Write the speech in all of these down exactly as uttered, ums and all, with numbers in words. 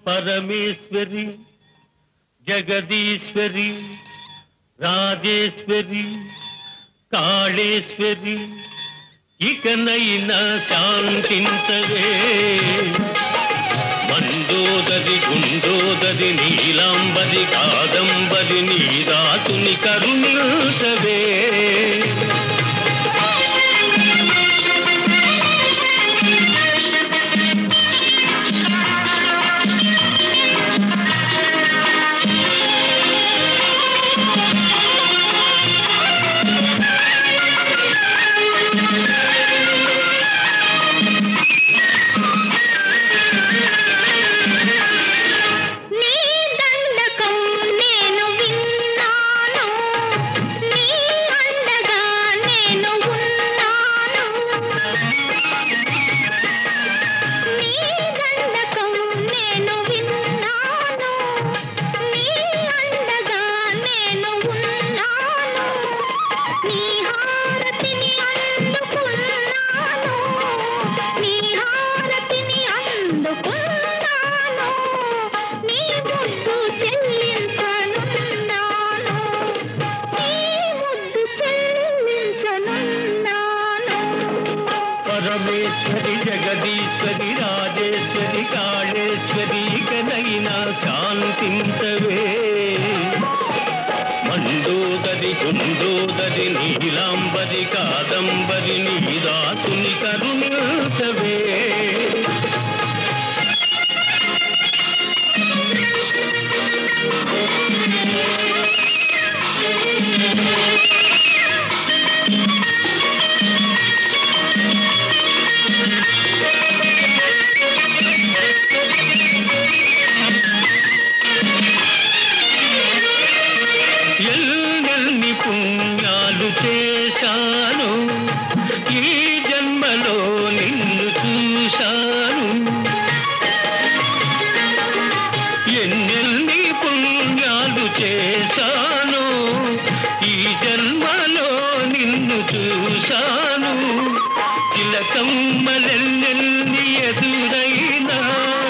పరమేశ్వరి జగదీశ్వరి రాజేశ్వరి కాళేశ్వరి ఇకనైనా శాంతించవే. మందోదరి గుండోదరి నీలాంబరి కాదంబరి నీ దాసుని కరుణించవే. పరమేశ్వరి జగదీశ్వరి రాజేశ్వరి కాళేశ్వరి ఇకనైనా శాంతించవే. మందోదరి గుండోదరి నీలాంబరి కాదంబరి నీ దాసుని కరుణించవే. పుణ్యాలు చేశాను ఈ జన్మలో నిన్ను చూశాను. ఎన్నెన్ని పుణ్యాలు చేశాను ఈ జన్మలో నిన్ను చూశాను. తిలకమ్మలెన్నెన్ని ఎదురైనా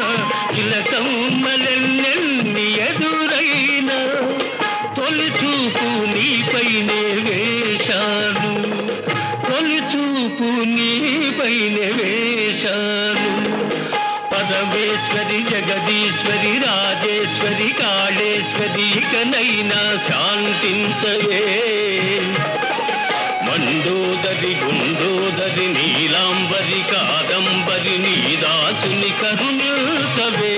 తిలకమ్మలెన్నెన్ని ఎదురైనా తొలి చూపు నీపైనే వేశాను. తొలి చూపు నీపైనే వేశాను. పరమేశ్వరి జగదీశ్వరి రాజేశ్వరి కాళేశ్వరి ఇకనైనా శాంతించవే. మండోదరి గుండోదరి నీలాంబరి కాదంబరి నీ దాసుని కరుణించవే.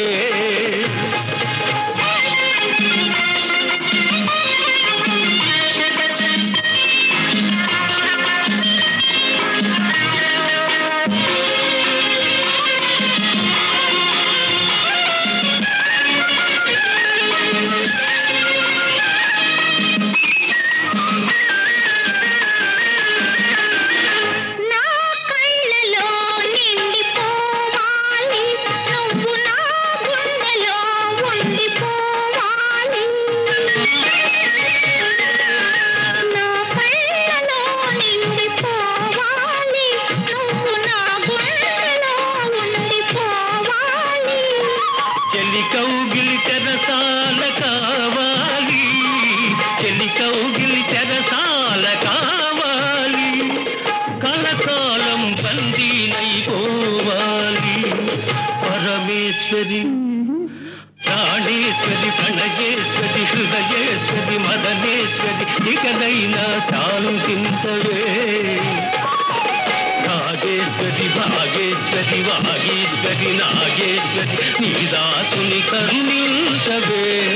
కౌగిలి చెరసాల కావాలి చెలి కౌగిలి చెరసాల కావాలి. కలకాలం బందీనైపోవాలి. పరమేశ్వరి ప్రాణేశ్వరి ప్రణయేశ్వరి హృదయేశ్వరి మదనేశ్వరి ఇకనైనా శాంతించవే. రాజేశ్వరి భాగేశ్వరి వాగేశ్వరి నాగేశ్వరి నీ దాసుని కరుణించవే.